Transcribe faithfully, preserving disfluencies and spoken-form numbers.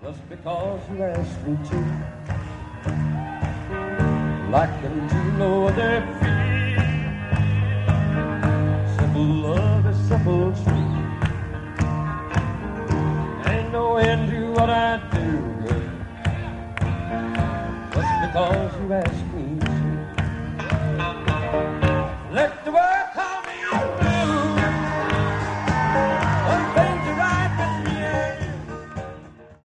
Just because you asked me to, like them to no other free. Simple love is simple sweet. Ain't no end to what I do, girl. Just because you asked me